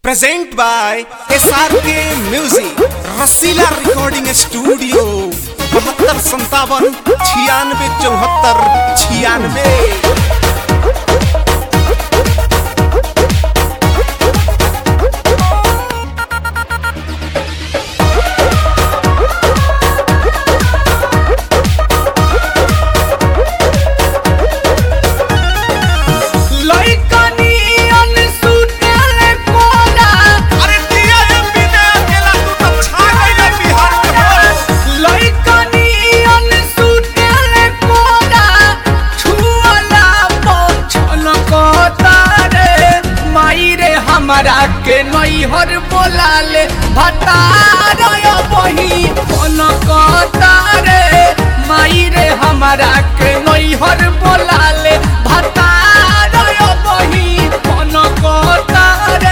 Present by SRK music Rasila recording studio 7257 96 74 96। हमरा के नैहर बोलाले भतार बही फोन कतारे माई रे हमरा के नैहर बोलाले भतार बही फोन कतारे।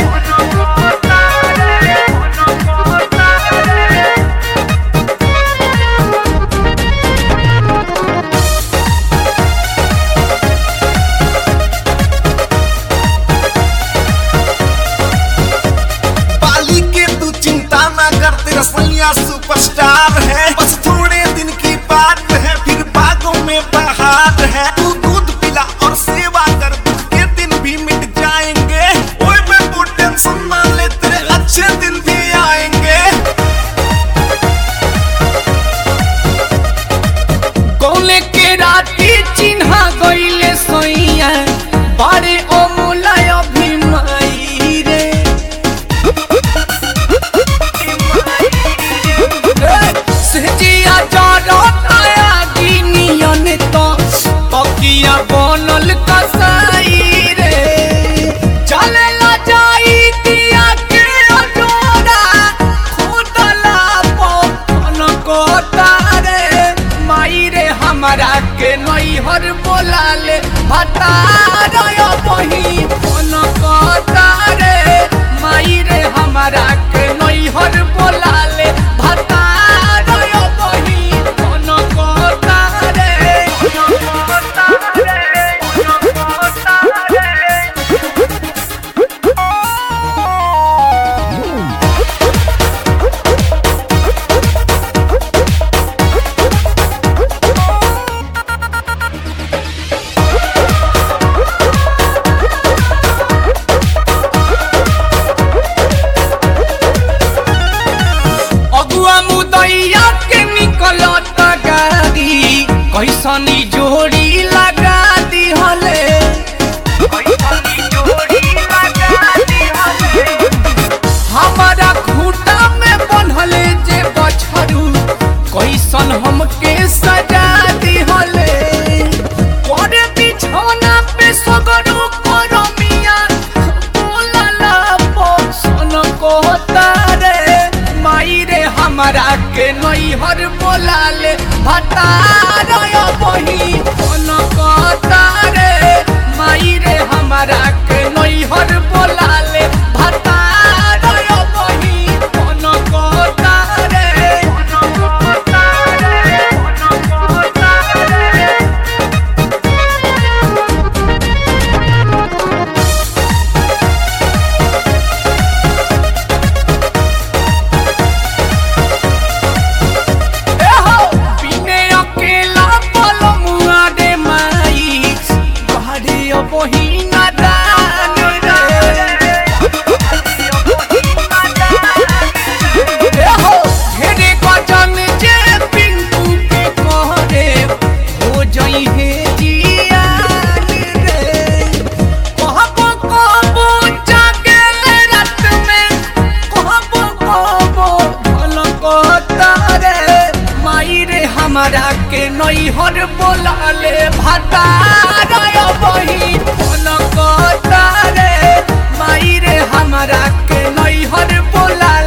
रसलिया सुपरस्टार है, बस थोड़े दिन की बात है, फिर बागों में बहार है। तू दूध पिला और सेवा कर, के दिन भी मिट जाएंगे। ओए मैं वो टेंशन ना ले, तेरे अच्छे दिन भी आएंगे। कौले के राती चिन्हा गईले सोइया बारे ओ मुलाय भी माई रे पकिया बनल कसाई रे चले ला जाई दिया के डोरा खुदला पन कोतारे माई रे हमरा के नैहर बोलाले भतार बही पन कोतारे माई रे हमरा के नैहर बोलाले भतार बही पन कोतारे। कैसनी जोड़ी लगा दी हले हमारा खूटा में बनहले जे बछरू कैसन हमके सजा दी हले करे बिछौना पे सगरू करमिया बोलला पसन कोतारे माई रे हमरा के नैहर बोलाले भतार बही फोन कतारे माई रे हमरा के नैहर बोलाले भतार बही फोन कतारे। हमरा के नैहर बोलाले भतार बही फोन कतारे माई रे हमरा के नैहर बोलाले।